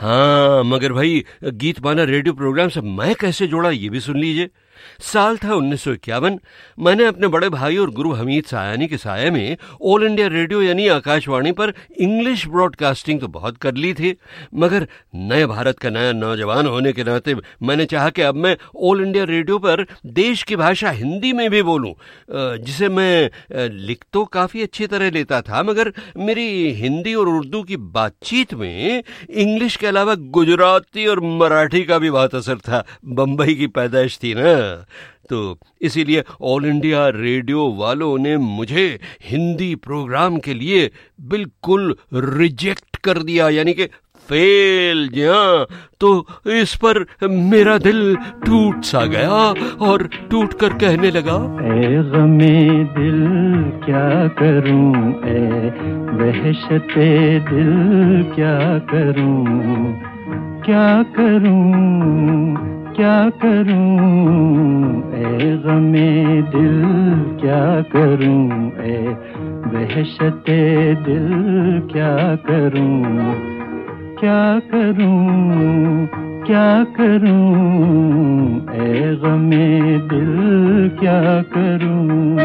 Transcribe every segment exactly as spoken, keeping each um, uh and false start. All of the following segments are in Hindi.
हाँ, मगर भाई गीतमाला रेडियो प्रोग्राम से मैं कैसे जोड़ा ये भी सुन लीजिए। साल था उन्नीस सौ इक्यावन। मैंने अपने बड़े भाई और गुरु हमीद सायानी के साये में ऑल इंडिया रेडियो यानी आकाशवाणी पर इंग्लिश ब्रॉडकास्टिंग तो बहुत कर ली थी, मगर नए भारत का नया नौजवान होने के नाते मैंने चाहा कि अब मैं ऑल इंडिया रेडियो पर देश की भाषा हिंदी में भी बोलूं, जिसे मैं लिख तो काफ़ी अच्छी तरह लेता था, मगर मेरी हिंदी और उर्दू की बातचीत में इंग्लिश के अलावा गुजराती और मराठी का भी बहुत असर था। बम्बई की पैदाइश थी ना, तो इसीलिए ऑल इंडिया रेडियो वालों ने मुझे हिंदी प्रोग्राम के लिए बिल्कुल रिजेक्ट कर दिया, यानी कि फेल। जी हाँ, तो इस पर मेरा दिल टूट सा गया और टूट कर कहने लगा, ए गमे दिल क्या करूं, ए वहशते दिल क्या करूं, क्या करूं क्या करूं, ए गमे दिल क्या करूं, ए वहशते दिल क्या करूं, क्या करूं क्या करूं, ए गमे दिल क्या करूं।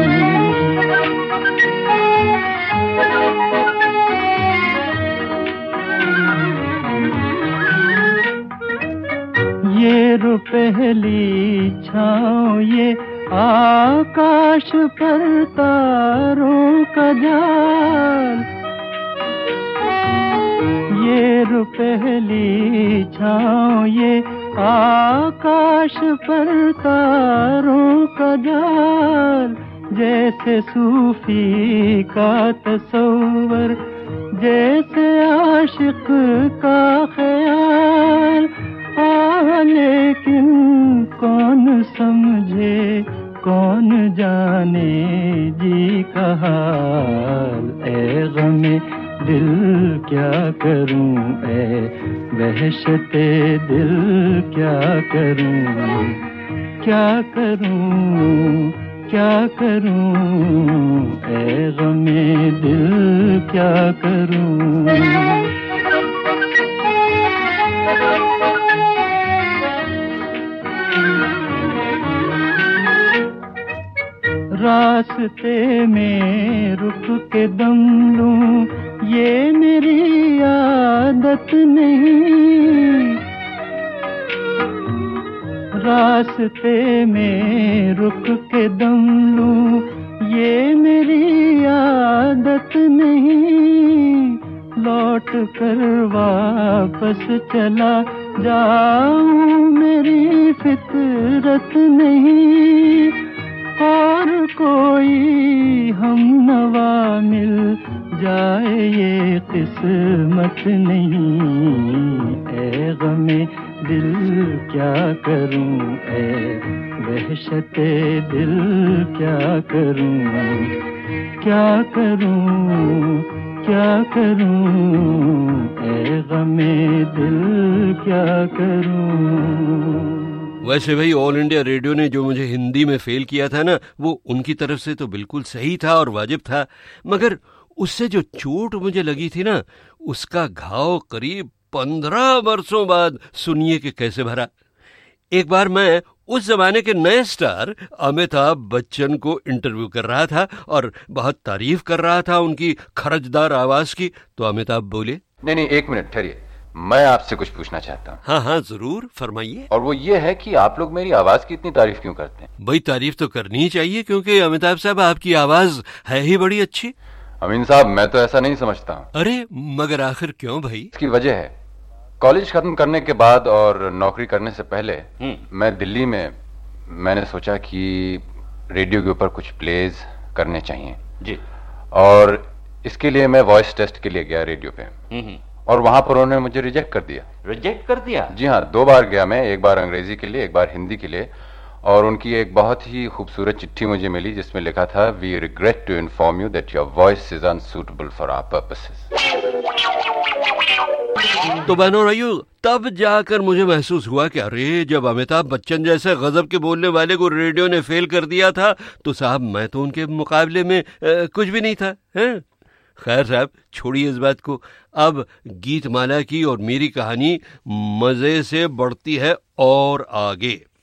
ये रो पहली छाँव, ये आकाश पर तारों का जाल, ये रो पहली छाँव, ये आकाश पर तारों का जाल, जैसे सूफी का तसव्वुर, जैसे आशिक का ख्याल। आ लेकिन कौन समझे कौन जाने जी का हाल, ए गमे दिल क्या करूं, ए वहशते दिल क्या करूं, क्या करूं क्या करूं, ए गमे दिल क्या करूं। रास्ते में रुक के दम लूं, ये मेरी आदत नहीं, रास्ते में रुक के दम लूं, ये मेरी आदत नहीं, लौट कर वापस चला जाऊं मेरी फितरत नहीं, और कोई हम नवा मिल जाए ये किस्मत नहीं, ए गमे दिल क्या करूं, ए वहशते दिल क्या करूं, क्या करूं क्या करूं, ए गमे दिल क्या करूं। वैसे भाई ऑल इंडिया रेडियो ने जो मुझे हिंदी में फेल किया था ना, वो उनकी तरफ से तो बिल्कुल सही था और वाजिब था, मगर उससे जो चोट मुझे लगी थी ना, उसका घाव करीब पंद्रह वर्षों बाद सुनिए कि कैसे भरा। एक बार मैं उस जमाने के नए स्टार अमिताभ बच्चन को इंटरव्यू कर रहा था और बहुत तारीफ कर रहा था उनकी खरजदार आवाज की, तो अमिताभ बोले, नहीं नहीं एक मिनट ठहरिए, मैं आपसे कुछ पूछना चाहता हूँ। हाँ हाँ जरूर, फरमाइए। और वो ये है कि आप लोग मेरी आवाज की इतनी तारीफ क्यों करते हैं? भाई तारीफ तो करनी ही चाहिए, क्योंकि अमिताभ साहब आपकी आवाज है ही बड़ी अच्छी। अमीन साहब, मैं तो ऐसा नहीं समझता हूँ। अरे मगर आखिर क्यों भाई? इसकी वजह है, कॉलेज खत्म करने के बाद और नौकरी करने से पहले मैं दिल्ली में मैंने सोचा कि रेडियो के ऊपर कुछ प्लेज करने चाहिए जी, और इसके लिए मैं वॉइस टेस्ट के लिए गया रेडियो पे, और वहां पर उन्होंने मुझे रिजेक्ट कर दिया। रिजेक्ट कर दिया? जी हाँ, दो बार गया मैं, एक बार अंग्रेजी के लिए, एक बार हिंदी के लिए, और उनकी एक बहुत ही खूबसूरत चिट्ठी मुझे मिली जिसमें लिखा था, we regret to inform you that your voice is unsuitable for our purposes. तो बहनों भाइयों, तब जाकर मुझे महसूस हुआ कि अरे जब अमिताभ बच्चन जैसे गजब के बोलने वाले को रेडियो ने फेल कर दिया था, तो साहब मैं तो उनके मुकाबले में आ, कुछ भी नहीं था, हैं? खैर साहब, छोड़िए इस बात को। अब गीतमाला की और मेरी कहानी मजे से बढ़ती है और आगे।